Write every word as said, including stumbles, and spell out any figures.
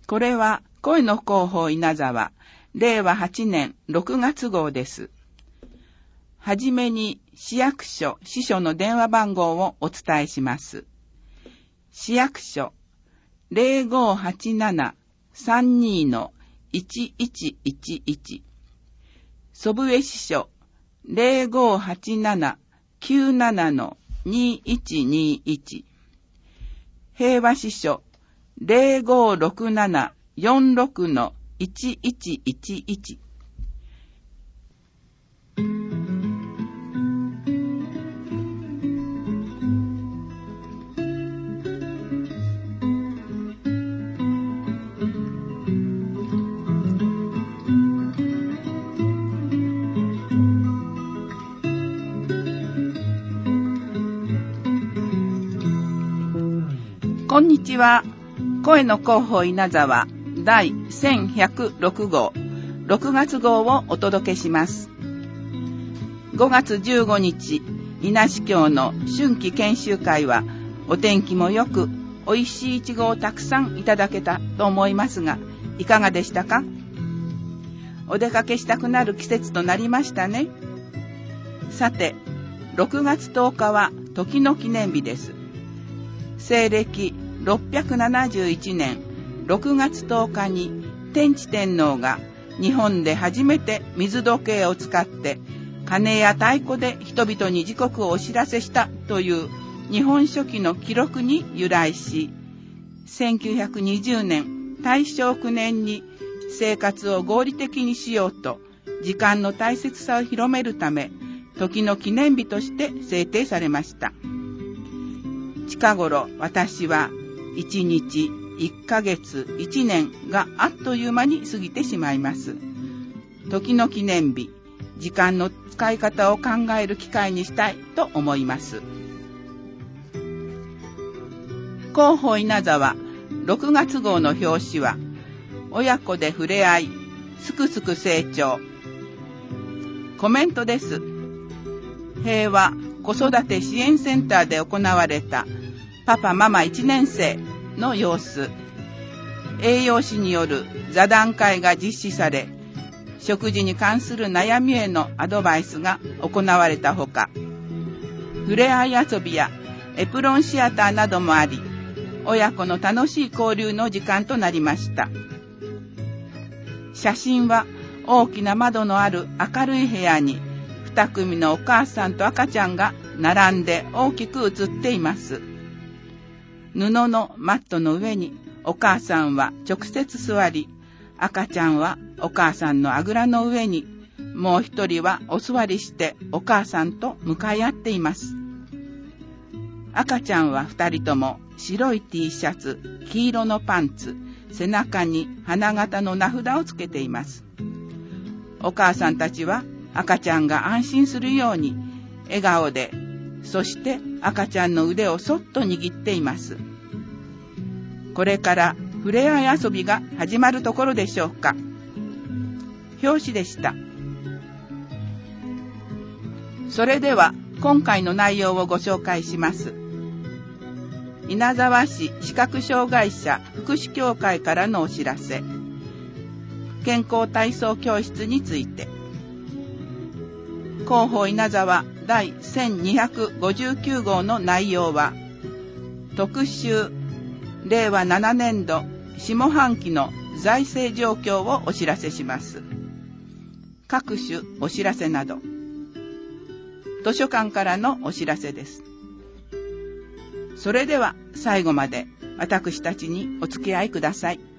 これは声の広報稲沢れいわはちねんろくがつ号です。はじめに市役所支所の電話番号をお伝えします。市役所 ゼロごはちなな さんに の いちいちいちいち、祖父江支所 ゼロごはちなな きゅうなな の にいちにいち、平和支所 ゼロごろくなな よんろく の いちいちいちいち。こんにちは。声の広報稲沢第せんひゃくろく号ろくがつ号をお届けします。ごがつじゅうごにち、稲市峡の春季研修会はお天気もよくおいしいいちごをたくさんいただけたと思いますが、いかがでしたか？お出かけしたくなる季節となりましたね。さて、ろくがつとおかは時の記念日です。西暦ろっぴゃくななじゅういちねんろくがつとおかに天智天皇が日本で初めて水時計を使って鐘や太鼓で人々に時刻をお知らせしたという日本書紀の記録に由来し、せんきゅうひゃくにじゅうねんたいしょうきゅうねんに生活を合理的にしようと時間の大切さを広めるため時の記念日として制定されました。近頃私はいちにち、いっかげつ、いちねんがあっという間に過ぎてしまいます。時の記念日、時間の使い方を考える機会にしたいと思います。広報稲沢ろくがつ号の表紙は、親子で触れ合い、すくすく成長。コメントです。平和子育て支援センターで行われたパパママいちねんせいの様子。栄養士による座談会が実施され、食事に関する悩みへのアドバイスが行われたほか、触れ合い遊びやエプロンシアターなどもあり、親子の楽しい交流の時間となりました。写真は大きな窓のある明るい部屋ににくみのお母さんと赤ちゃんが並んで大きく写っています。布のマットの上にお母さんは直接座り、赤ちゃんはお母さんのあぐらの上に、もう一人はお座りしてお母さんと向かい合っています。赤ちゃんは二人とも白い T シャツ、黄色のパンツ、背中に花形の名札をつけています。お母さんたちは赤ちゃんが安心するように笑顔で、そして赤ちゃんの腕をそっと握っています。これから触れ合い遊びが始まるところでしょうか。表紙でした。それでは今回の内容をご紹介します。稲沢市視覚障害者福祉協会からのお知らせ。健康体操教室について。広報稲沢第せんにひゃくごじゅうきゅう号の内容は、特集れいわななねんど下半期の財政状況をお知らせします。各種お知らせなど、図書館からのお知らせです。それでは最後まで私たちにお付き合いください。